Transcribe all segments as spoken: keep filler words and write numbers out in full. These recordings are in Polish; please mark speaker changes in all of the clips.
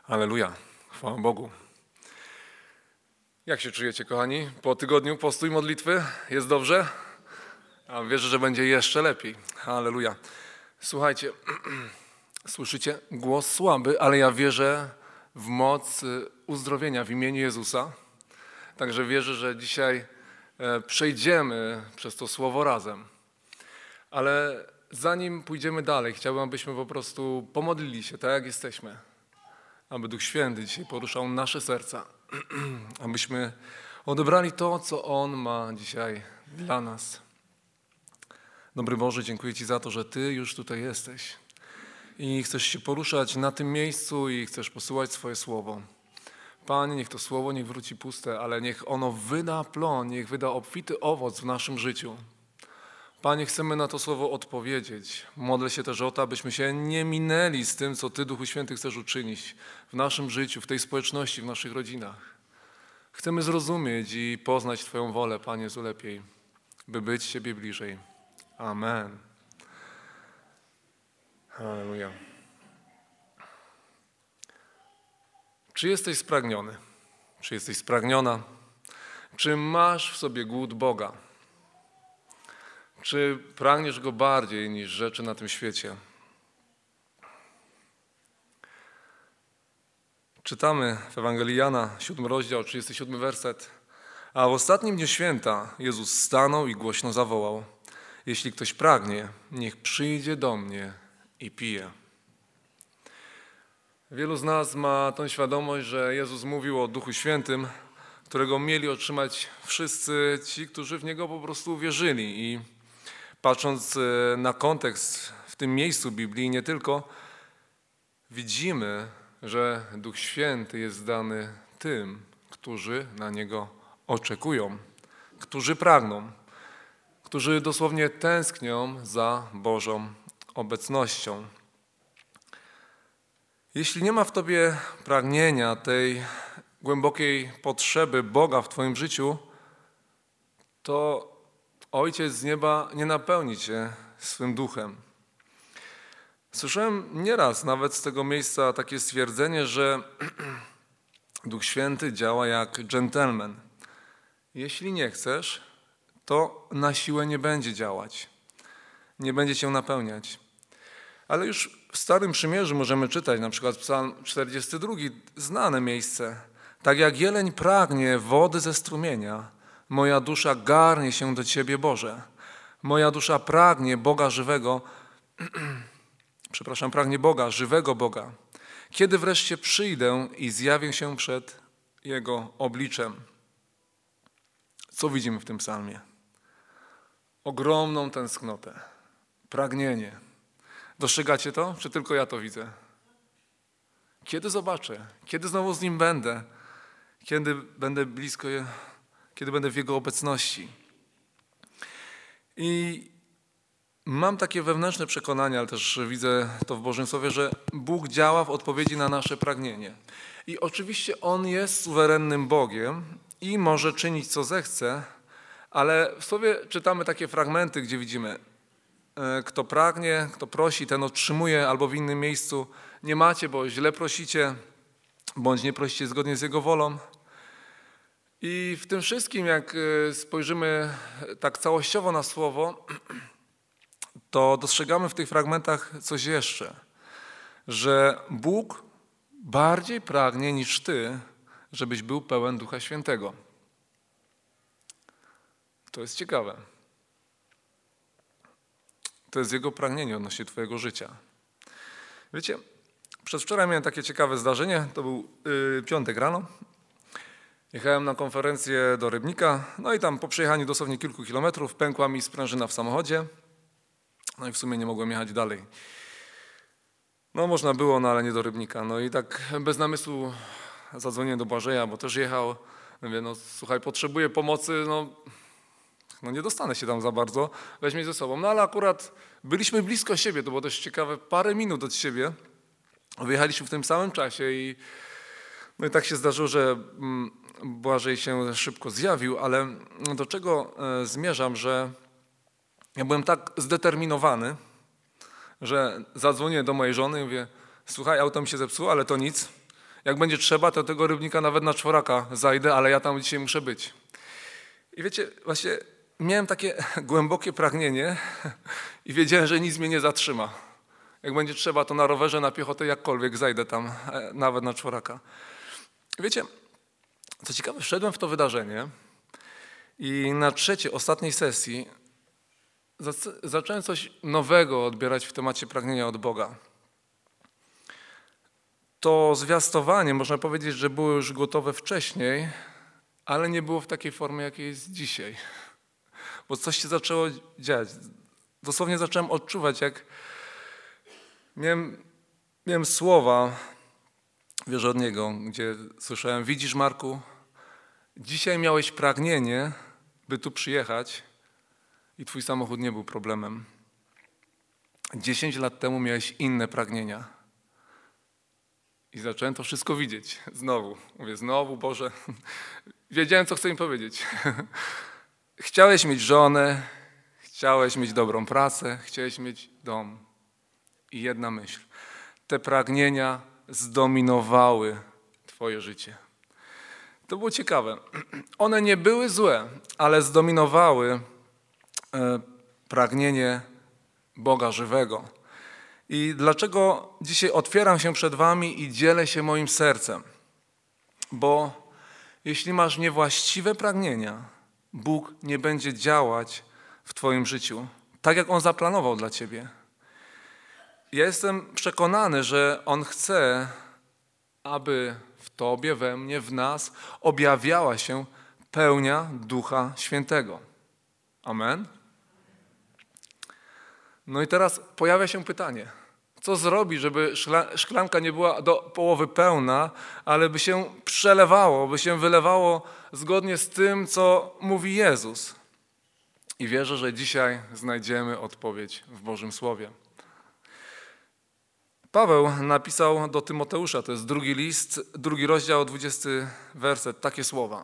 Speaker 1: Halleluja, chwała Bogu. Jak się czujecie, kochani? Po tygodniu postu i modlitwy? Jest dobrze? A wierzę, że będzie jeszcze lepiej. Halleluja. Słuchajcie, słyszycie głos słaby, ale ja wierzę w moc uzdrowienia w imieniu Jezusa. Także wierzę, że dzisiaj przejdziemy przez to słowo razem. Ale zanim pójdziemy dalej, chciałbym, abyśmy po prostu pomodlili się, tak jak jesteśmy. Aby Duch Święty dzisiaj poruszał nasze serca. Abyśmy odebrali to, co On ma dzisiaj dla nas. Dobry Boże, dziękuję Ci za to, że Ty już tutaj jesteś. I chcesz się poruszać na tym miejscu i chcesz posyłać swoje słowo. Panie, niech to słowo nie wróci puste, ale niech ono wyda plon, niech wyda obfity owoc w naszym życiu. Panie, chcemy na to słowo odpowiedzieć. Modlę się też o to, abyśmy się nie minęli z tym, co Ty, Duchu Święty, chcesz uczynić w naszym życiu, w tej społeczności, w naszych rodzinach. Chcemy zrozumieć i poznać Twoją wolę, Panie Jezu, lepiej, by być Ciebie bliżej. Amen. Halleluja. Czy jesteś spragniony? Czy jesteś spragniona? Czy masz w sobie głód Boga? Czy pragniesz Go bardziej niż rzeczy na tym świecie? Czytamy w Ewangelii Jana, siódmy rozdział, trzydziesty siódmy werset. A w ostatnim dniu święta Jezus stanął i głośno zawołał: jeśli ktoś pragnie, niech przyjdzie do mnie i pije. Wielu z nas ma tą świadomość, że Jezus mówił o Duchu Świętym, którego mieli otrzymać wszyscy ci, którzy w Niego po prostu uwierzyli. I patrząc na kontekst w tym miejscu Biblii, nie tylko, widzimy, że Duch Święty jest dany tym, którzy na Niego oczekują, którzy pragną, którzy dosłownie tęsknią za Bożą obecnością. Jeśli nie ma w Tobie pragnienia, tej głębokiej potrzeby Boga w Twoim życiu, to Ojciec z nieba nie napełni Cię swym duchem. Słyszałem nieraz nawet z tego miejsca takie stwierdzenie, że Duch Święty działa jak dżentelmen. Jeśli nie chcesz, to na siłę nie będzie działać, nie będzie Cię napełniać. Ale już w Starym Przymierzu możemy czytać, na przykład Psalm czterdziesty drugi, znane miejsce. Tak jak jeleń pragnie wody ze strumienia, moja dusza garnie się do Ciebie, Boże. Moja dusza pragnie Boga żywego, przepraszam, pragnie Boga, żywego Boga. Kiedy wreszcie przyjdę i zjawię się przed Jego obliczem. Co widzimy w tym psalmie? Ogromną tęsknotę, pragnienie. Dostrzegacie to? Czy tylko ja to widzę? Kiedy zobaczę? Kiedy znowu z Nim będę? Kiedy będę blisko, kiedy będę w Jego obecności? I mam takie wewnętrzne przekonanie, ale też widzę to w Bożym Słowie, że Bóg działa w odpowiedzi na nasze pragnienie. I oczywiście On jest suwerennym Bogiem i może czynić, co zechce, ale w Słowie czytamy takie fragmenty, gdzie widzimy: kto pragnie, kto prosi, ten otrzymuje, albo w innym miejscu: nie macie, bo źle prosicie, bądź nie prosicie zgodnie z Jego wolą. I w tym wszystkim, jak spojrzymy tak całościowo na Słowo, to dostrzegamy w tych fragmentach coś jeszcze, że Bóg bardziej pragnie niż ty, żebyś był pełen Ducha Świętego. To jest ciekawe. To jest Jego pragnienie odnośnie twojego życia. Wiecie, przedwczoraj miałem takie ciekawe zdarzenie, to był yy, piątek rano. Jechałem na konferencję do Rybnika, no i tam po przejechaniu dosłownie kilku kilometrów pękła mi sprężyna w samochodzie. No i w sumie nie mogłem jechać dalej. No można było, no ale nie do Rybnika. No i tak bez namysłu zadzwoniłem do Błażeja, bo też jechał. Mówię, no słuchaj, potrzebuję pomocy, no, no nie dostanę się tam za bardzo, weź mnie ze sobą. No ale akurat byliśmy blisko siebie, to było dość ciekawe, parę minut od siebie. Wyjechaliśmy w tym samym czasie i no i tak się zdarzyło, że Błażej się szybko zjawił, ale do czego zmierzam, że ja byłem tak zdeterminowany, że zadzwonię do mojej żony i mówię: słuchaj, auto mi się zepsuło, ale to nic. Jak będzie trzeba, to tego rybnika nawet na czworaka zajdę, ale ja tam dzisiaj muszę być. I wiecie, właśnie miałem takie głębokie pragnienie i wiedziałem, że nic mnie nie zatrzyma. Jak będzie trzeba, to na rowerze, na piechotę, jakkolwiek zajdę tam, nawet na czworaka. Wiecie, co ciekawe, wszedłem w to wydarzenie i na trzeciej, ostatniej sesji zacząłem coś nowego odbierać w temacie pragnienia od Boga. To zwiastowanie, można powiedzieć, że było już gotowe wcześniej, ale nie było w takiej formie, jakiej jest dzisiaj. Bo coś się zaczęło dziać. Dosłownie zacząłem odczuwać, jak miałem, miałem słowa, wiesz, od niego, gdzie słyszałem: widzisz, Marku, dzisiaj miałeś pragnienie, by tu przyjechać i twój samochód nie był problemem. Dziesięć lat temu miałeś inne pragnienia. I zacząłem to wszystko widzieć. Znowu. Mówię, znowu, Boże. Wiedziałem, co chce mi powiedzieć. Chciałeś mieć żonę, chciałeś mieć dobrą pracę, chciałeś mieć dom. I jedna myśl. Te pragnienia zdominowały twoje życie. To było ciekawe. One nie były złe, ale zdominowały e, pragnienie Boga żywego. I dlaczego dzisiaj otwieram się przed wami i dzielę się moim sercem? Bo jeśli masz niewłaściwe pragnienia, Bóg nie będzie działać w twoim życiu, tak jak On zaplanował dla ciebie. Ja jestem przekonany, że On chce, aby w tobie, we mnie, w nas objawiała się pełnia Ducha Świętego. Amen? No i teraz pojawia się pytanie, co zrobić, żeby szklanka nie była do połowy pełna, ale by się przelewało, by się wylewało zgodnie z tym, co mówi Jezus. I wierzę, że dzisiaj znajdziemy odpowiedź w Bożym Słowie. Paweł napisał do Tymoteusza, to jest drugi list, drugi rozdział, dwudziesty werset, takie słowa.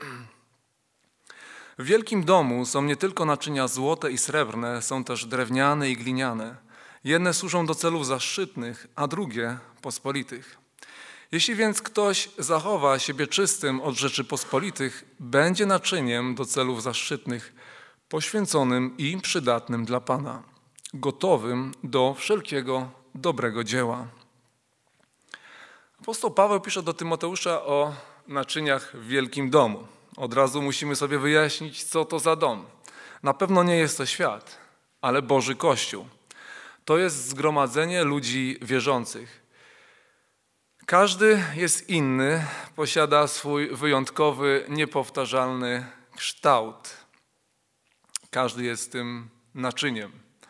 Speaker 1: W wielkim domu są nie tylko naczynia złote i srebrne, są też drewniane i gliniane. Jedne służą do celów zaszczytnych, a drugie pospolitych. Jeśli więc ktoś zachowa siebie czystym od rzeczy pospolitych, będzie naczyniem do celów zaszczytnych, poświęconym i przydatnym dla Pana, gotowym do wszelkiego dobrego dzieła. Apostoł Paweł pisze do Tymoteusza o naczyniach w wielkim domu. Od razu musimy sobie wyjaśnić, co to za dom. Na pewno nie jest to świat, ale Boży Kościół. To jest zgromadzenie ludzi wierzących. Każdy jest inny, posiada swój wyjątkowy, niepowtarzalny kształt. Każdy jest tym naczyniem.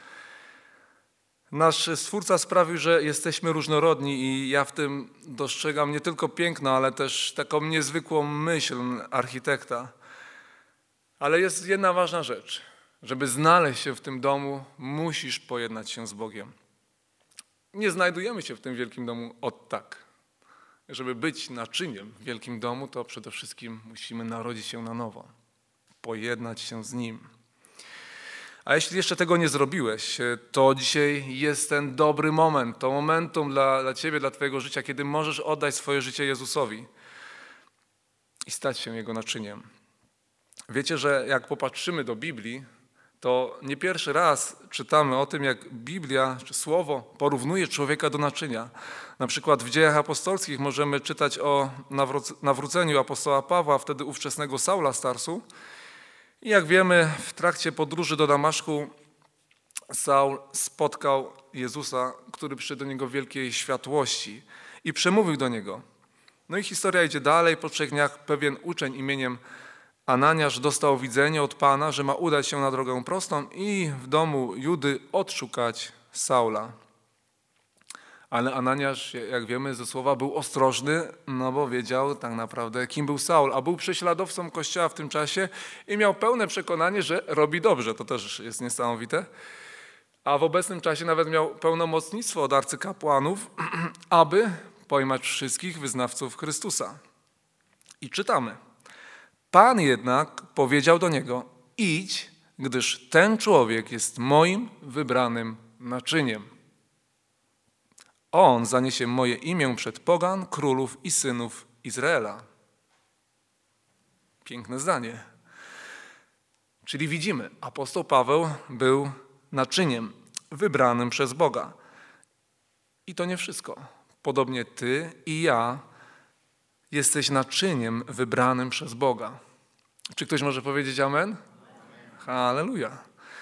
Speaker 1: Nasz Stwórca sprawił, że jesteśmy różnorodni i ja w tym dostrzegam nie tylko piękno, ale też taką niezwykłą myśl architekta. Ale jest jedna ważna rzecz. Żeby znaleźć się w tym domu, musisz pojednać się z Bogiem. Nie znajdujemy się w tym wielkim domu od tak. Żeby być naczyniem w wielkim domu, to przede wszystkim musimy narodzić się na nowo. Pojednać się z Nim. A jeśli jeszcze tego nie zrobiłeś, to dzisiaj jest ten dobry moment, to momentum dla, dla ciebie, dla twojego życia, kiedy możesz oddać swoje życie Jezusowi i stać się Jego naczyniem. Wiecie, że jak popatrzymy do Biblii, to nie pierwszy raz czytamy o tym, jak Biblia czy Słowo porównuje człowieka do naczynia. Na przykład w Dziejach Apostolskich możemy czytać o nawróceniu apostoła Pawła, wtedy ówczesnego Saula z Tarsu. I jak wiemy, w trakcie podróży do Damaszku Saul spotkał Jezusa, który przyszedł do niego w wielkiej światłości i przemówił do niego. No i historia idzie dalej. Po trzech dniach pewien uczeń imieniem Ananiasz dostał widzenie od Pana, że ma udać się na drogę prostą i w domu Judy odszukać Saula. Ale Ananiasz, jak wiemy ze słowa, był ostrożny, no bo wiedział tak naprawdę, kim był Saul, a był prześladowcą Kościoła w tym czasie i miał pełne przekonanie, że robi dobrze. To też jest niesamowite. A w obecnym czasie nawet miał pełnomocnictwo od arcykapłanów, aby pojmać wszystkich wyznawców Chrystusa. I czytamy. Pan jednak powiedział do niego: idź, gdyż ten człowiek jest moim wybranym naczyniem. On zaniesie moje imię przed pogan, królów i synów Izraela. Piękne zdanie. Czyli widzimy, apostoł Paweł był naczyniem wybranym przez Boga. I to nie wszystko. Podobnie ty i ja jesteś naczyniem wybranym przez Boga. Czy ktoś może powiedzieć amen? Halleluja.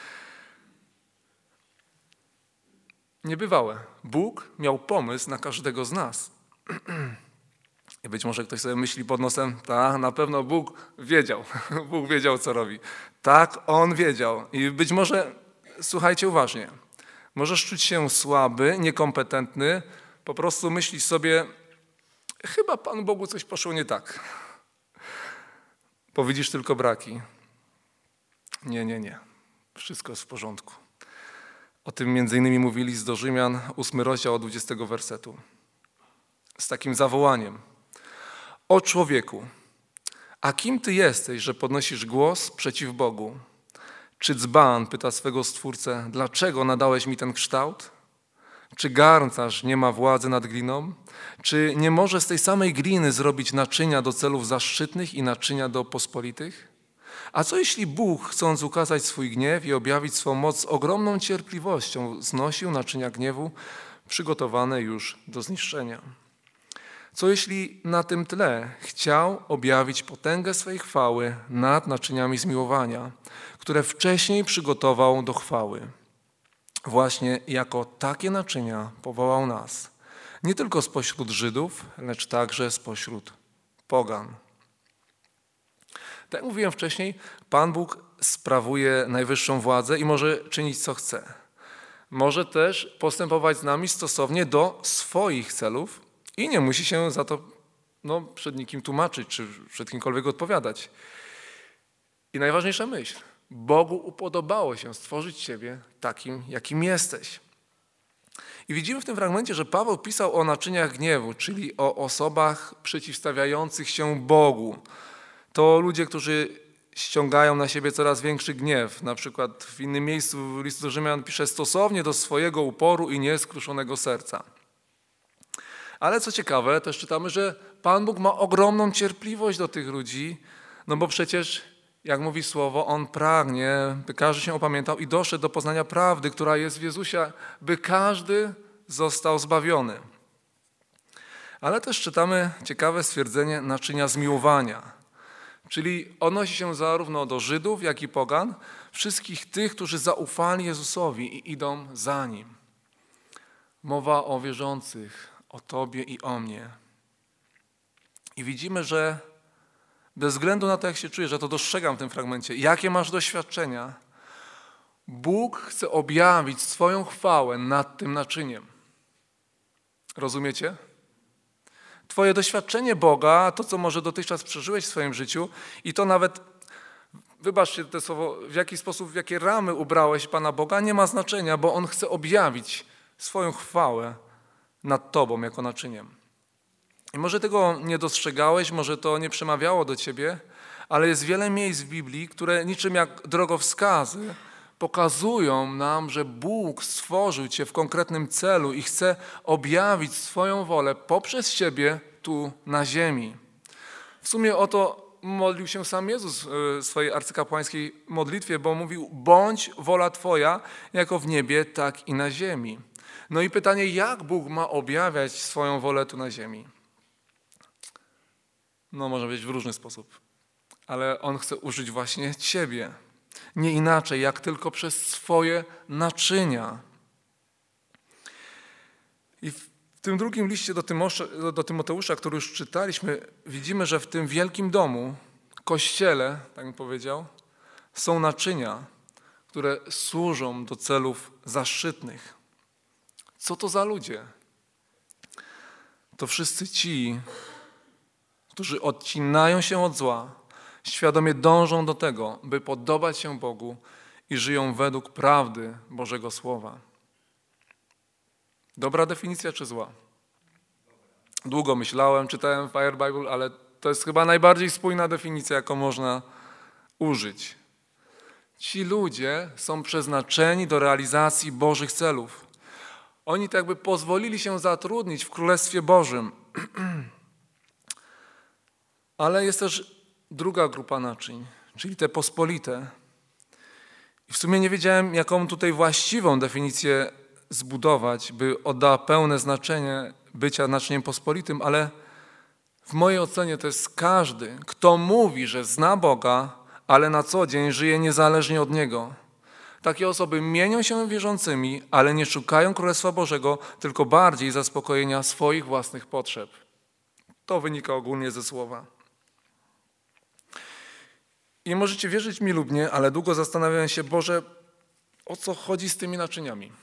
Speaker 1: Niebywałe. Bóg miał pomysł na każdego z nas. I być może ktoś sobie myśli pod nosem, tak, na pewno Bóg wiedział. Bóg wiedział, co robi. Tak, On wiedział. I być może, słuchajcie uważnie, możesz czuć się słaby, niekompetentny, po prostu myślisz sobie, chyba Panu Bogu coś poszło nie tak. Bo widzisz tylko braki. Nie, nie, nie. Wszystko jest w porządku. O tym między innymi mówi list do Rzymian, ósmy rozdział od dwudziestego wersetu. Z takim zawołaniem. O człowieku, a kim ty jesteś, że podnosisz głos przeciw Bogu? Czy dzban pyta swego Stwórcę, dlaczego nadałeś mi ten kształt? Czy garncarz nie ma władzy nad gliną? Czy nie może z tej samej gliny zrobić naczynia do celów zaszczytnych i naczynia do pospolitych? A co jeśli Bóg, chcąc ukazać swój gniew i objawić swą moc z ogromną cierpliwością, znosił naczynia gniewu przygotowane już do zniszczenia? Co jeśli na tym tle chciał objawić potęgę swej chwały nad naczyniami zmiłowania, które wcześniej przygotował do chwały? Właśnie jako takie naczynia powołał nas, nie tylko spośród Żydów, lecz także spośród pogan. Tak jak mówiłem wcześniej, Pan Bóg sprawuje najwyższą władzę i może czynić co chce. Może też postępować z nami stosownie do swoich celów i nie musi się za to no, przed nikim tłumaczyć, czy przed kimkolwiek odpowiadać. I najważniejsza myśl. Bogu upodobało się stworzyć ciebie takim, jakim jesteś. I widzimy w tym fragmencie, że Paweł pisał o naczyniach gniewu, czyli o osobach przeciwstawiających się Bogu. To ludzie, którzy ściągają na siebie coraz większy gniew. Na przykład w innym miejscu listu do Rzymian pisze stosownie do swojego uporu i nieskruszonego serca. Ale co ciekawe, też czytamy, że Pan Bóg ma ogromną cierpliwość do tych ludzi, no bo przecież, jak mówi Słowo, On pragnie, by każdy się opamiętał i doszedł do poznania prawdy, która jest w Jezusie, by każdy został zbawiony. Ale też czytamy ciekawe stwierdzenie naczynia zmiłowania. Czyli odnosi się zarówno do Żydów, jak i pogan, wszystkich tych, którzy zaufali Jezusowi i idą za Nim. Mowa o wierzących, o Tobie i o mnie. I widzimy, że bez względu na to, jak się czujesz, że to dostrzegam w tym fragmencie, jakie masz doświadczenia, Bóg chce objawić swoją chwałę nad tym naczyniem. Rozumiecie? Twoje doświadczenie Boga, to co może dotychczas przeżyłeś w swoim życiu i to nawet, wybaczcie to słowo, w jaki sposób, w jakie ramy ubrałeś Pana Boga, nie ma znaczenia, bo On chce objawić swoją chwałę nad Tobą jako naczyniem. I może tego nie dostrzegałeś, może to nie przemawiało do Ciebie, ale jest wiele miejsc w Biblii, które niczym jak drogowskazy pokazują nam, że Bóg stworzył Cię w konkretnym celu i chce objawić swoją wolę poprzez Ciebie tu na ziemi. W sumie o to modlił się sam Jezus w swojej arcykapłańskiej modlitwie, bo mówił, bądź wola Twoja, jako w niebie, tak i na ziemi. No i pytanie, jak Bóg ma objawiać swoją wolę tu na ziemi? No może być w różny sposób, ale On chce użyć właśnie Ciebie. Nie inaczej, jak tylko przez swoje naczynia. I w tym drugim liście do, Tymosza, do Tymoteusza, który już czytaliśmy, widzimy, że w tym wielkim domu, kościele, tak bym powiedział, są naczynia, które służą do celów zaszczytnych. Co to za ludzie? To wszyscy ci, którzy odcinają się od zła, świadomie dążą do tego, by podobać się Bogu i żyją według prawdy Bożego Słowa. Dobra definicja czy zła? Długo myślałem, czytałem Fire Bible, ale to jest chyba najbardziej spójna definicja, jaką można użyć. Ci ludzie są przeznaczeni do realizacji Bożych celów. Oni tak jakby pozwolili się zatrudnić w Królestwie Bożym. Ale jest też druga grupa naczyń, czyli te pospolite. I w sumie nie wiedziałem, jaką tutaj właściwą definicję zbudować, by oddała pełne znaczenie bycia naczyniem pospolitym, ale w mojej ocenie to jest każdy, kto mówi, że zna Boga, ale na co dzień żyje niezależnie od Niego. Takie osoby mienią się wierzącymi, ale nie szukają Królestwa Bożego, tylko bardziej zaspokojenia swoich własnych potrzeb. To wynika ogólnie ze słowa. I możecie wierzyć mi lub nie, ale długo zastanawiałem się, Boże, o co chodzi z tymi naczyniami.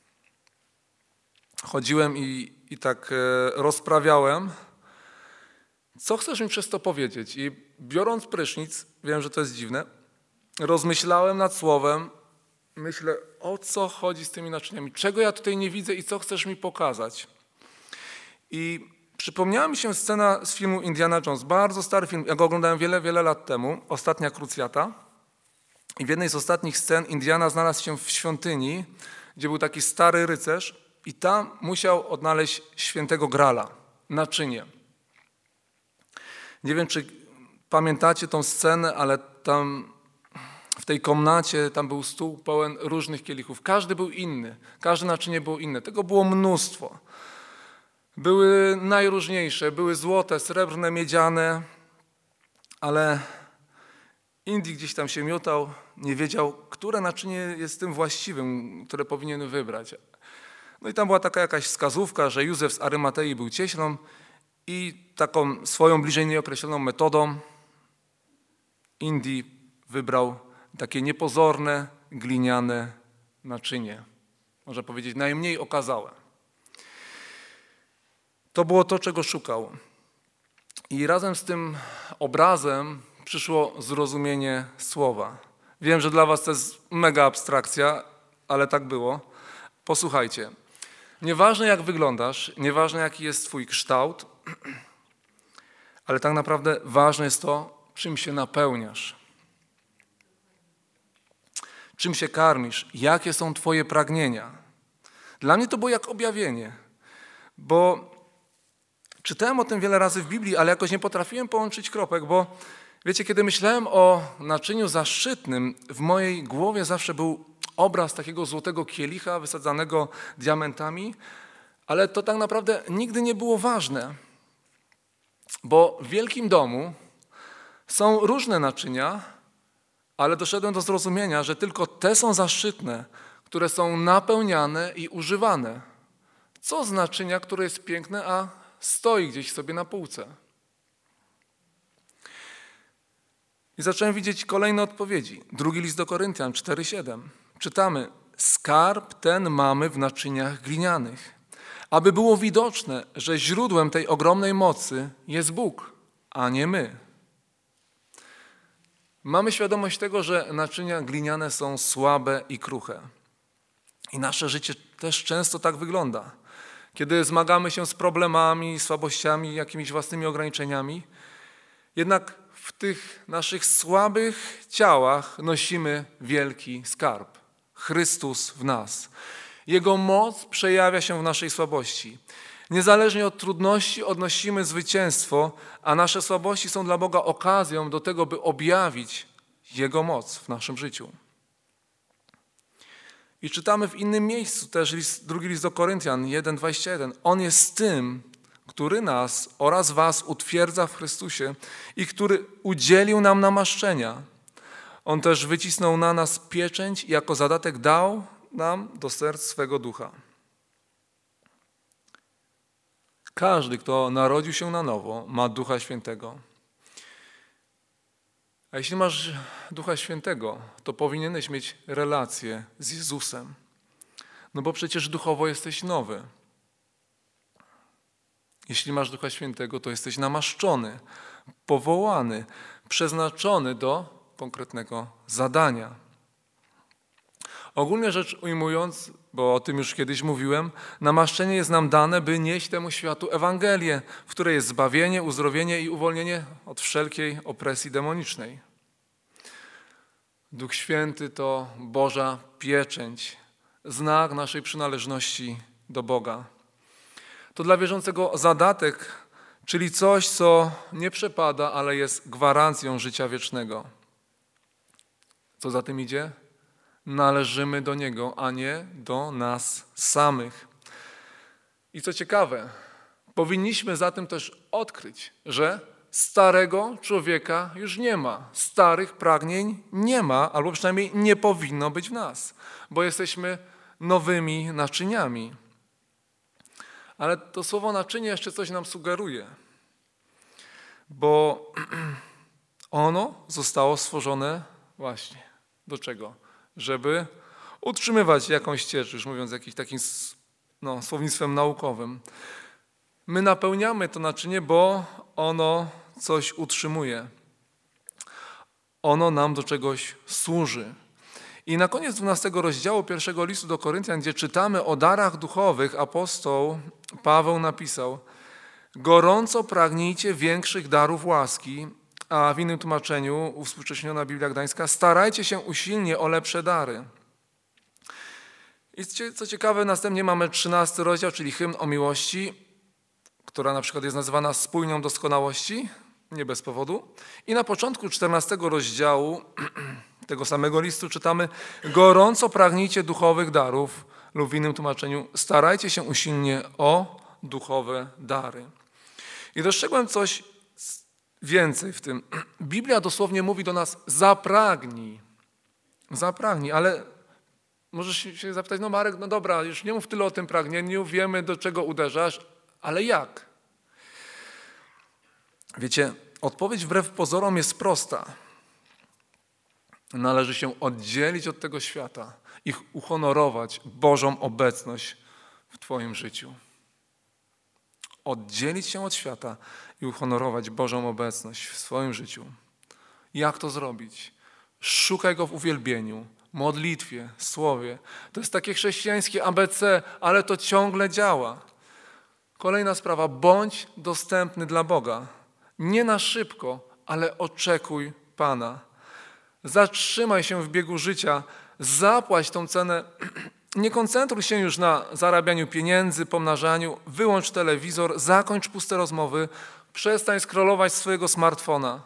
Speaker 1: Chodziłem i, i tak e, rozprawiałem, co chcesz mi przez to powiedzieć. I biorąc prysznic, wiem, że to jest dziwne, rozmyślałem nad słowem, myślę, o co chodzi z tymi naczyniami, czego ja tutaj nie widzę i co chcesz mi pokazać. I przypomniała mi się scena z filmu Indiana Jones, bardzo stary film, ja go oglądałem wiele, wiele lat temu, Ostatnia Krucjata. I w jednej z ostatnich scen Indiana znalazł się w świątyni, gdzie był taki stary rycerz i tam musiał odnaleźć świętego Grala, naczynie. Nie wiem, czy pamiętacie tą scenę, ale tam w tej komnacie tam był stół pełen różnych kielichów. Każdy był inny, każde naczynie było inne. Tego było mnóstwo. Były najróżniejsze, były złote, srebrne, miedziane, ale Indy gdzieś tam się miotał, nie wiedział, które naczynie jest tym właściwym, które powinien wybrać. No i tam była taka jakaś wskazówka, że Józef z Arymatei był cieślą i taką swoją bliżej nieokreśloną metodą Indy wybrał takie niepozorne, gliniane naczynie. Można powiedzieć najmniej okazałe. To było to, czego szukał. I razem z tym obrazem przyszło zrozumienie słowa. Wiem, że dla was to jest mega abstrakcja, ale tak było. Posłuchajcie. Nieważne jak wyglądasz, nieważne jaki jest twój kształt, ale tak naprawdę ważne jest to, czym się napełniasz. Czym się karmisz, jakie są twoje pragnienia. Dla mnie to było jak objawienie, bo czytałem o tym wiele razy w Biblii, ale jakoś nie potrafiłem połączyć kropek, bo wiecie, kiedy myślałem o naczyniu zaszczytnym, w mojej głowie zawsze był obraz takiego złotego kielicha wysadzanego diamentami, ale to tak naprawdę nigdy nie było ważne, bo w wielkim domu są różne naczynia, ale doszedłem do zrozumienia, że tylko te są zaszczytne, które są napełniane i używane. Co z naczynia, które jest piękne, a stoi gdzieś sobie na półce? I zacząłem widzieć kolejne odpowiedzi. Drugi list do Koryntian cztery siedem. Czytamy: skarb ten mamy w naczyniach glinianych, aby było widoczne, że źródłem tej ogromnej mocy jest Bóg, a nie my. Mamy świadomość tego, że naczynia gliniane są słabe i kruche. I nasze życie też często tak wygląda. Kiedy zmagamy się z problemami, słabościami, jakimiś własnymi ograniczeniami, jednak w tych naszych słabych ciałach nosimy wielki skarb. Chrystus w nas. Jego moc przejawia się w naszej słabości. Niezależnie od trudności odnosimy zwycięstwo, a nasze słabości są dla Boga okazją do tego, by objawić Jego moc w naszym życiu. I czytamy w innym miejscu też list, drugi list do Koryntian jeden dwadzieścia jeden. On jest tym, który nas oraz was utwierdza w Chrystusie i który udzielił nam namaszczenia. On też wycisnął na nas pieczęć i jako zadatek dał nam do serc swego ducha. Każdy, kto narodził się na nowo, ma Ducha Świętego. A jeśli masz Ducha Świętego, to powinieneś mieć relację z Jezusem. No bo przecież duchowo jesteś nowy. Jeśli masz Ducha Świętego, to jesteś namaszczony, powołany, przeznaczony do konkretnego zadania. Ogólnie rzecz ujmując, bo o tym już kiedyś mówiłem, namaszczenie jest nam dane, by nieść temu światu Ewangelię, w której jest zbawienie, uzdrowienie i uwolnienie od wszelkiej opresji demonicznej. Duch Święty to Boża pieczęć, znak naszej przynależności do Boga. To dla wierzącego zadatek, czyli coś, co nie przepada, ale jest gwarancją życia wiecznego. Co za tym idzie? Należymy do Niego, a nie do nas samych. I co ciekawe, powinniśmy zatem też odkryć, że starego człowieka już nie ma. Starych pragnień nie ma, albo przynajmniej nie powinno być w nas, bo jesteśmy nowymi naczyniami. Ale to słowo naczynie jeszcze coś nam sugeruje, bo ono zostało stworzone właśnie do czego? Żeby utrzymywać jakąś ciecz, już mówiąc jakimś takim no, słownictwem naukowym. My napełniamy to naczynie, bo ono coś utrzymuje. Ono nam do czegoś służy. I na koniec dwunastego rozdziału pierwszego listu do Koryntian, gdzie czytamy o darach duchowych, apostoł Paweł napisał: gorąco pragnijcie większych darów łaski, a w innym tłumaczeniu, uwspółcześniona Biblia Gdańska, starajcie się usilnie o lepsze dary. I co ciekawe, następnie mamy trzynasty rozdział, czyli hymn o miłości, która na przykład jest nazywana spójnią doskonałości, nie bez powodu. I na początku czternastego rozdziału tego samego listu czytamy: gorąco pragnijcie duchowych darów, lub w innym tłumaczeniu starajcie się usilnie o duchowe dary. I dostrzegłem coś więcej w tym. Biblia dosłownie mówi do nas: zapragnij. Zapragnij, ale możesz się zapytać: no Marek, no dobra, już nie mów tyle o tym pragnieniu, wiemy, do czego uderzasz, ale jak? Wiecie, odpowiedź wbrew pozorom jest prosta. Należy się oddzielić od tego świata i uhonorować Bożą obecność w twoim życiu. Oddzielić się od świata i uhonorować Bożą obecność w swoim życiu. Jak to zrobić? Szukaj Go w uwielbieniu, modlitwie, słowie. To jest takie chrześcijańskie A B C, ale to ciągle działa. Kolejna sprawa, bądź dostępny dla Boga. Nie na szybko, ale oczekuj Pana. Zatrzymaj się w biegu życia, zapłać tą cenę. Nie koncentruj się już na zarabianiu pieniędzy, pomnażaniu. Wyłącz telewizor, zakończ puste rozmowy, przestań scrollować swojego smartfona.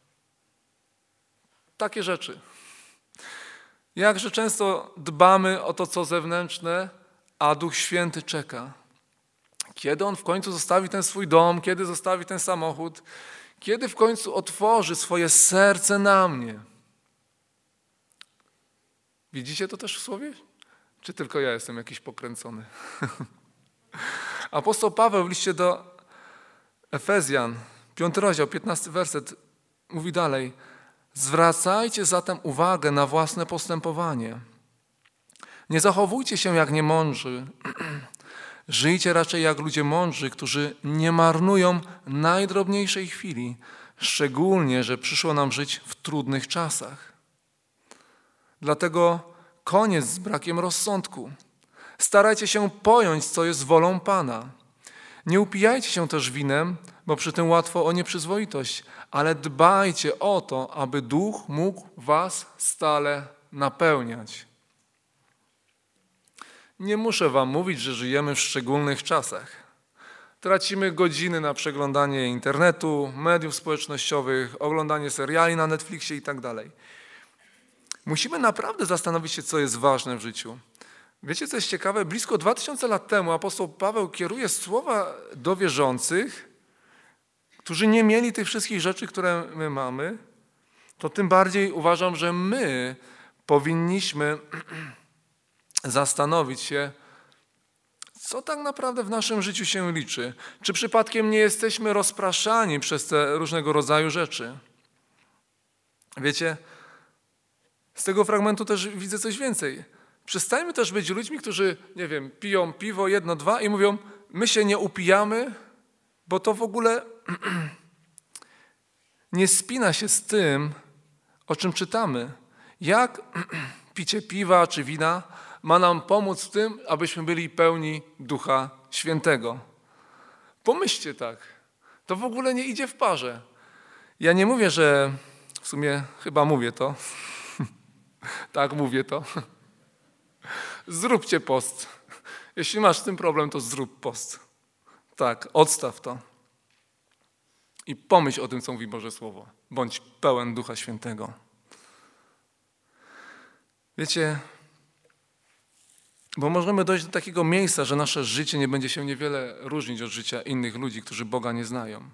Speaker 1: Takie rzeczy. Jakże często dbamy o to, co zewnętrzne, a Duch Święty czeka. Kiedy On w końcu zostawi ten swój dom, kiedy zostawi ten samochód, kiedy w końcu otworzy swoje serce na mnie. Widzicie to też w słowie? Czy tylko ja jestem jakiś pokręcony? Apostoł Paweł w liście do Efezjan, piąty rozdział, piętnasty werset, mówi dalej: zwracajcie zatem uwagę na własne postępowanie. Nie zachowujcie się jak niemądrzy. Żyjcie raczej jak ludzie mądrzy, którzy nie marnują najdrobniejszej chwili, szczególnie, że przyszło nam żyć w trudnych czasach. Dlatego koniec z brakiem rozsądku. Starajcie się pojąć, co jest wolą Pana. Nie upijajcie się też winem, bo przy tym łatwo o nieprzyzwoitość, ale dbajcie o to, aby Duch mógł was stale napełniać. Nie muszę wam mówić, że żyjemy w szczególnych czasach. Tracimy godziny na przeglądanie internetu, mediów społecznościowych, oglądanie seriali na Netflixie i tak dalej. Musimy naprawdę zastanowić się, co jest ważne w życiu. Wiecie, co jest ciekawe? Blisko dwa tysiące lat temu apostoł Paweł kieruje słowa do wierzących, którzy nie mieli tych wszystkich rzeczy, które my mamy. To tym bardziej uważam, że my powinniśmy zastanowić się, co tak naprawdę w naszym życiu się liczy. Czy przypadkiem nie jesteśmy rozpraszani przez te różnego rodzaju rzeczy? Wiecie, z tego fragmentu też widzę coś więcej. Przestańmy też być ludźmi, którzy, nie wiem, piją piwo jedno, dwa i mówią: my się nie upijamy, bo to w ogóle nie spina się z tym, o czym czytamy. Jak picie piwa czy wina ma nam pomóc w tym, abyśmy byli pełni Ducha Świętego? Pomyślcie tak. To w ogóle nie idzie w parze. Ja nie mówię, że w sumie chyba mówię to. Tak, mówię to. Zróbcie post. Jeśli masz z tym problem, to zrób post. Tak, odstaw to. I pomyśl o tym, co mówi Boże Słowo. Bądź pełen Ducha Świętego. Wiecie, bo możemy dojść do takiego miejsca, że nasze życie nie będzie się niewiele różnić od życia innych ludzi, którzy Boga nie znają.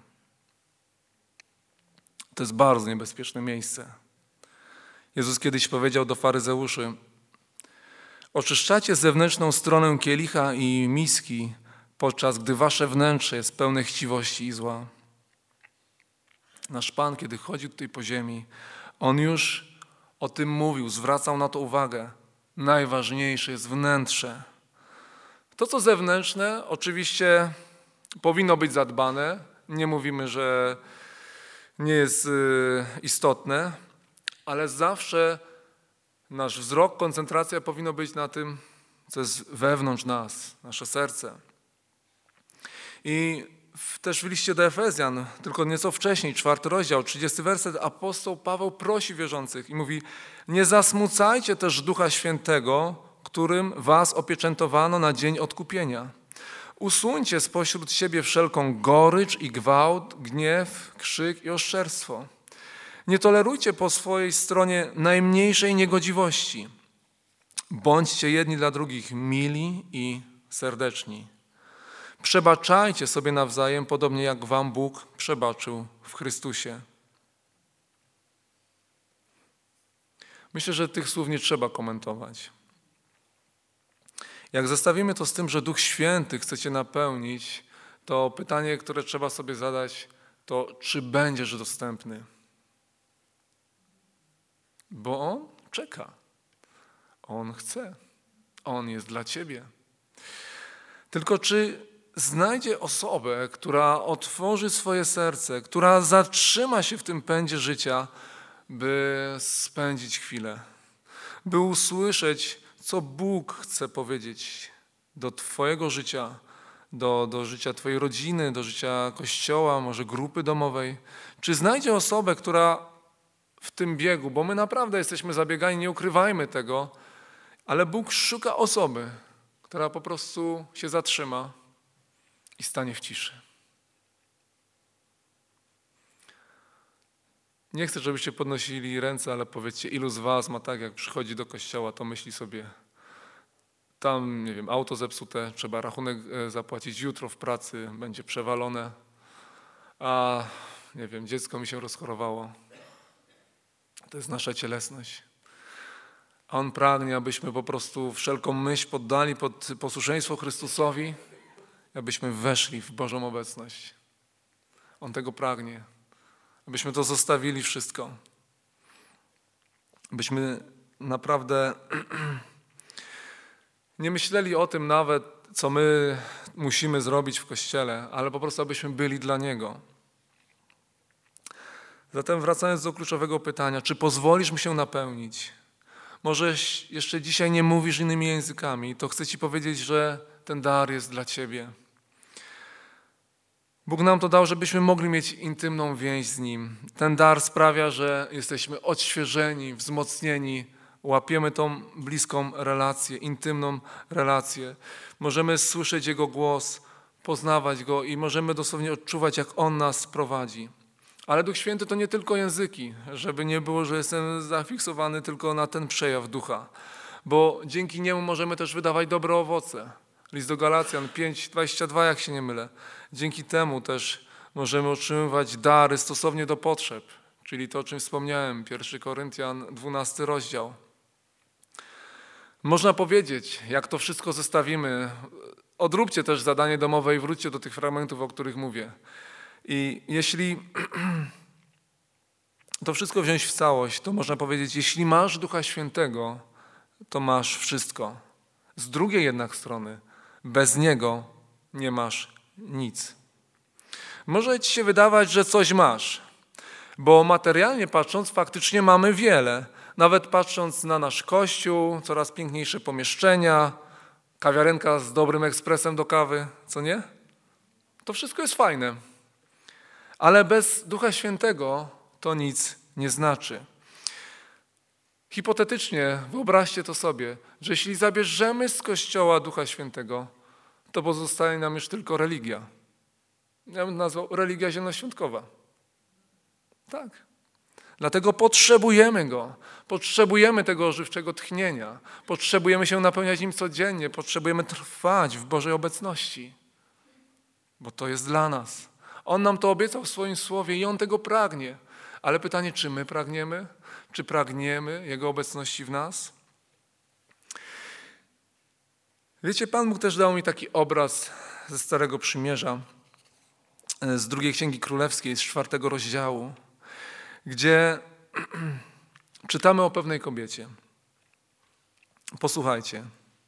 Speaker 1: To jest bardzo niebezpieczne miejsce. Jezus kiedyś powiedział do faryzeuszy: oczyszczacie zewnętrzną stronę kielicha i miski, podczas gdy wasze wnętrze jest pełne chciwości i zła. Nasz Pan, kiedy chodził tutaj po ziemi, On już o tym mówił, zwracał na to uwagę. Najważniejsze jest wnętrze. To, co zewnętrzne, oczywiście powinno być zadbane. Nie mówimy, że nie jest istotne, ale zawsze nasz wzrok, koncentracja powinno być na tym, co jest wewnątrz nas, nasze serce. I w, też w liście do Efezjan, tylko nieco wcześniej, czwarty rozdział, trzydziesty werset, apostoł Paweł prosi wierzących i mówi: nie zasmucajcie też Ducha Świętego, którym was opieczętowano na dzień odkupienia. Usuńcie spośród siebie wszelką gorycz i gwałt, gniew, krzyk i oszczerstwo. Nie tolerujcie po swojej stronie najmniejszej niegodziwości. Bądźcie jedni dla drugich mili i serdeczni. Przebaczajcie sobie nawzajem, podobnie jak wam Bóg przebaczył w Chrystusie. Myślę, że tych słów nie trzeba komentować. Jak zestawimy to z tym, że Duch Święty chce cię napełnić, to pytanie, które trzeba sobie zadać, to czy będziesz dostępny? Bo On czeka. On chce. On jest dla ciebie. Tylko czy znajdzie osobę, która otworzy swoje serce, która zatrzyma się w tym pędzie życia, by spędzić chwilę, by usłyszeć, co Bóg chce powiedzieć do twojego życia, do, do życia twojej rodziny, do życia kościoła, może grupy domowej. Czy znajdzie osobę, która w tym biegu, bo my naprawdę jesteśmy zabiegani, nie ukrywajmy tego, ale Bóg szuka osoby, która po prostu się zatrzyma i stanie w ciszy. Nie chcę, żebyście podnosili ręce, ale powiedzcie, ilu z was ma tak, jak przychodzi do kościoła, to myśli sobie, tam, nie wiem, auto zepsute, trzeba rachunek zapłacić, jutro w pracy będzie przewalone, a, nie wiem, dziecko mi się rozchorowało. To jest nasza cielesność. A On pragnie, abyśmy po prostu wszelką myśl poddali pod posłuszeństwo Chrystusowi, abyśmy weszli w Bożą obecność. On tego pragnie. Abyśmy to zostawili wszystko. Abyśmy naprawdę nie myśleli o tym nawet, co my musimy zrobić w Kościele, ale po prostu abyśmy byli dla Niego. Zatem wracając do kluczowego pytania, czy pozwolisz mi się napełnić? Może jeszcze dzisiaj nie mówisz innymi językami, to chcę ci powiedzieć, że ten dar jest dla ciebie. Bóg nam to dał, żebyśmy mogli mieć intymną więź z Nim. Ten dar sprawia, że jesteśmy odświeżeni, wzmocnieni, łapiemy tą bliską relację, intymną relację. Możemy słyszeć Jego głos, poznawać Go i możemy dosłownie odczuwać, jak On nas prowadzi. Ale Duch Święty to nie tylko języki, żeby nie było, że jestem zafiksowany tylko na ten przejaw Ducha, bo dzięki Niemu możemy też wydawać dobre owoce. List do Galacjan pięć, dwadzieścia dwa, jak się nie mylę. Dzięki temu też możemy otrzymywać dary stosownie do potrzeb, czyli to, o czym wspomniałem, pierwszy Koryntian, dwunasty rozdział. Można powiedzieć, jak to wszystko zestawimy, odróbcie też zadanie domowe i wróćcie do tych fragmentów, o których mówię. I jeśli to wszystko wziąć w całość, to można powiedzieć, jeśli masz Ducha Świętego, to masz wszystko. Z drugiej jednak strony, bez Niego nie masz nic. Może ci się wydawać, że coś masz, bo materialnie patrząc faktycznie mamy wiele. Nawet patrząc na nasz kościół, coraz piękniejsze pomieszczenia, kawiarenka z dobrym ekspresem do kawy, co nie? To wszystko jest fajne. Ale bez Ducha Świętego to nic nie znaczy. Hipotetycznie wyobraźcie to sobie, że jeśli zabierzemy z Kościoła Ducha Świętego, to pozostaje nam już tylko religia. Ja bym nazwał religia zielonoświątkowa. Tak. Dlatego potrzebujemy Go. Potrzebujemy tego ożywczego tchnienia. Potrzebujemy się napełniać Nim codziennie. Potrzebujemy trwać w Bożej obecności. Bo to jest dla nas. On nam to obiecał w swoim słowie i On tego pragnie. Ale pytanie, czy my pragniemy? Czy pragniemy Jego obecności w nas? Wiecie, Pan Bóg też dał mi taki obraz ze Starego Przymierza, z drugiej Księgi Królewskiej, z czwartego rozdziału, gdzie czytamy o pewnej kobiecie. Posłuchajcie.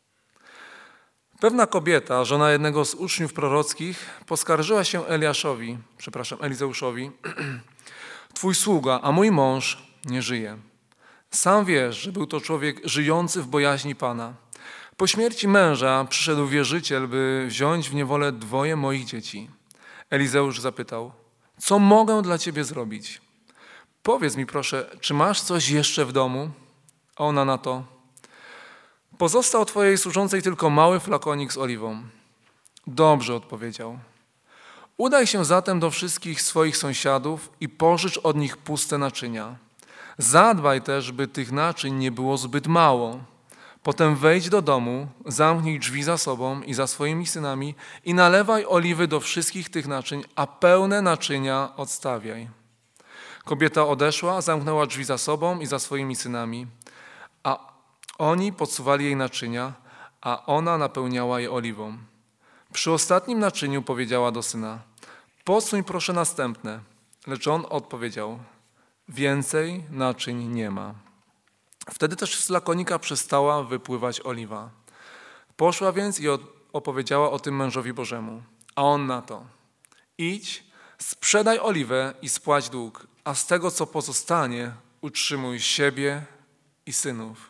Speaker 1: Pewna kobieta, żona jednego z uczniów prorockich, poskarżyła się Eliaszowi, przepraszam, Elizeuszowi: Twój sługa, a mój mąż nie żyje. Sam wiesz, że był to człowiek żyjący w bojaźni Pana. Po śmierci męża przyszedł wierzyciel, by wziąć w niewolę dwoje moich dzieci. Elizeusz zapytał: Co mogę dla ciebie zrobić? Powiedz mi proszę, czy masz coś jeszcze w domu? A ona na to: Pozostał twojej służącej tylko mały flakonik z oliwą. Dobrze, odpowiedział. Udaj się zatem do wszystkich swoich sąsiadów i pożycz od nich puste naczynia. Zadbaj też, by tych naczyń nie było zbyt mało. Potem wejdź do domu, zamknij drzwi za sobą i za swoimi synami i nalewaj oliwy do wszystkich tych naczyń, a pełne naczynia odstawiaj. Kobieta odeszła, zamknęła drzwi za sobą i za swoimi synami, a oni podsuwali jej naczynia, a ona napełniała je oliwą. Przy ostatnim naczyniu powiedziała do syna: Podsuń proszę następne. Lecz on odpowiedział: Więcej naczyń nie ma. Wtedy też z flakonika przestała wypływać oliwa. Poszła więc i opowiedziała o tym mężowi Bożemu. A on na to: Idź, sprzedaj oliwę i spłać dług, a z tego, co pozostanie, utrzymuj siebie i synów.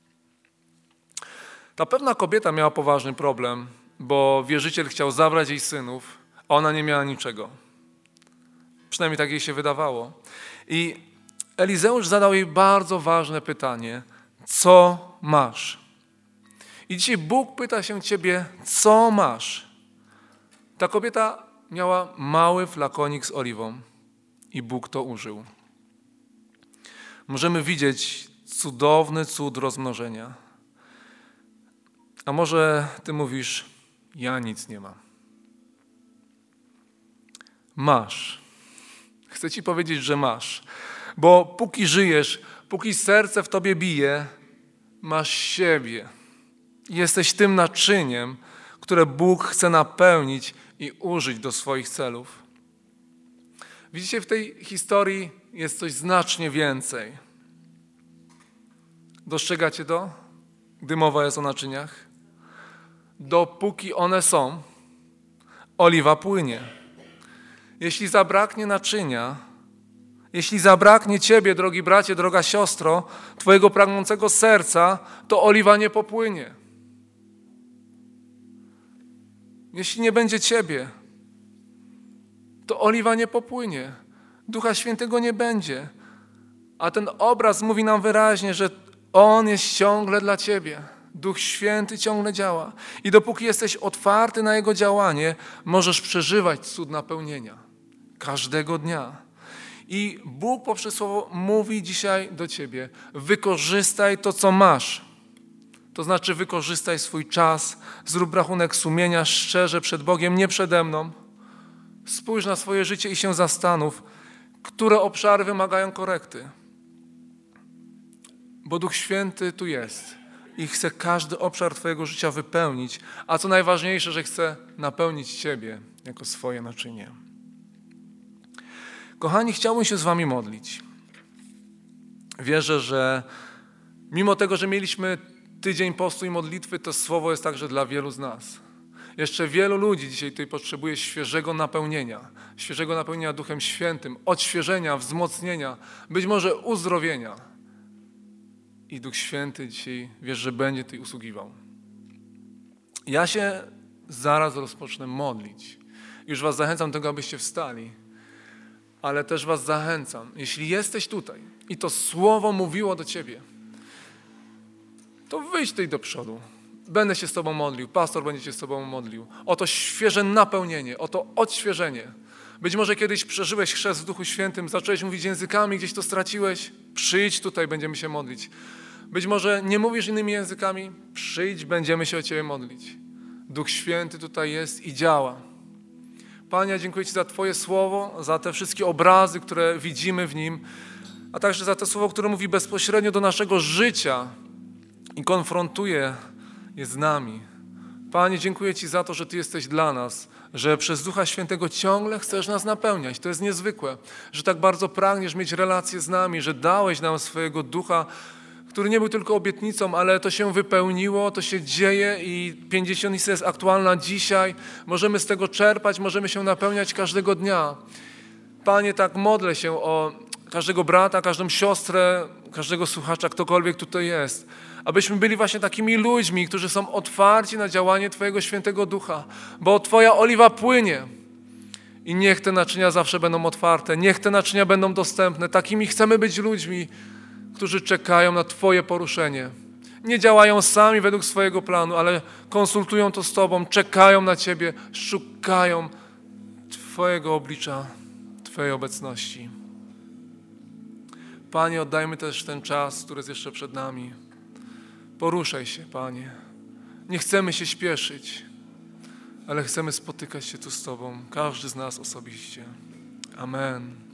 Speaker 1: Ta pewna kobieta miała poważny problem, bo wierzyciel chciał zabrać jej synów, a ona nie miała niczego. Przynajmniej tak jej się wydawało. I Elizeusz zadał jej bardzo ważne pytanie: co masz? I dzisiaj Bóg pyta się ciebie: co masz? Ta kobieta miała mały flakonik z oliwą i Bóg to użył. Możemy widzieć cudowny cud rozmnożenia. A może ty mówisz: ja nic nie mam. Masz. Chcę ci powiedzieć, że masz. Bo póki żyjesz, póki serce w tobie bije, masz siebie. Jesteś tym naczyniem, które Bóg chce napełnić i użyć do swoich celów. Widzicie, w tej historii jest coś znacznie więcej. Dostrzegacie to, gdy mowa jest o naczyniach? Dopóki one są, oliwa płynie. Jeśli zabraknie naczynia, jeśli zabraknie ciebie, drogi bracie, droga siostro, twojego pragnącego serca, to oliwa nie popłynie. Jeśli nie będzie ciebie, to oliwa nie popłynie. Ducha Świętego nie będzie. A ten obraz mówi nam wyraźnie, że On jest ciągle dla ciebie. Duch Święty ciągle działa. I dopóki jesteś otwarty na Jego działanie, możesz przeżywać cud napełnienia. Każdego dnia. I Bóg poprzez słowo mówi dzisiaj do ciebie: wykorzystaj to, co masz. To znaczy wykorzystaj swój czas, zrób rachunek sumienia szczerze przed Bogiem, nie przede mną. Spójrz na swoje życie i się zastanów, które obszary wymagają korekty. Bo Duch Święty tu jest i chce każdy obszar twojego życia wypełnić, a co najważniejsze, że chce napełnić ciebie jako swoje naczynie. Kochani, chciałbym się z wami modlić. Wierzę, że mimo tego, że mieliśmy tydzień postu i modlitwy, to słowo jest także dla wielu z nas. Jeszcze wielu ludzi dzisiaj tutaj potrzebuje świeżego napełnienia, świeżego napełnienia Duchem Świętym, odświeżenia, wzmocnienia, być może uzdrowienia. I Duch Święty dzisiaj, wiesz, że będzie tutaj usługiwał. Ja się zaraz rozpocznę modlić. Już was zachęcam do tego, abyście wstali. Ale też was zachęcam, jeśli jesteś tutaj i to słowo mówiło do ciebie, to wyjdź tutaj do przodu. Będę się z Tobą modlił, pastor będzie się z Tobą modlił. O to świeże napełnienie, o to odświeżenie. Być może kiedyś przeżyłeś chrzest w Duchu Świętym, zacząłeś mówić językami, gdzieś to straciłeś. Przyjdź tutaj, będziemy się modlić. Być może nie mówisz innymi językami, przyjdź, będziemy się o Ciebie modlić. Duch Święty tutaj jest i działa. Panie, dziękuję Ci za Twoje słowo, za te wszystkie obrazy, które widzimy w nim, a także za to słowo, które mówi bezpośrednio do naszego życia i konfrontuje je z nami. Panie, dziękuję Ci za to, że Ty jesteś dla nas, że przez Ducha Świętego ciągle chcesz nas napełniać. To jest niezwykłe, że tak bardzo pragniesz mieć relacje z nami, że dałeś nam swojego Ducha, który nie był tylko obietnicą, ale to się wypełniło, to się dzieje i pięćdziesiątnica jest aktualna dzisiaj. Możemy z tego czerpać, możemy się napełniać każdego dnia. Panie, tak modlę się o każdego brata, każdą siostrę, każdego słuchacza, ktokolwiek tutaj jest. Abyśmy byli właśnie takimi ludźmi, którzy są otwarci na działanie Twojego Świętego Ducha, bo Twoja oliwa płynie. I niech te naczynia zawsze będą otwarte, niech te naczynia będą dostępne. Takimi chcemy być ludźmi, którzy czekają na Twoje poruszenie. Nie działają sami według swojego planu, ale konsultują to z Tobą, czekają na Ciebie, szukają Twojego oblicza, Twojej obecności. Panie, oddajmy też ten czas, który jest jeszcze przed nami. Poruszaj się, Panie. Nie chcemy się śpieszyć, ale chcemy spotykać się tu z Tobą, każdy z nas osobiście. Amen.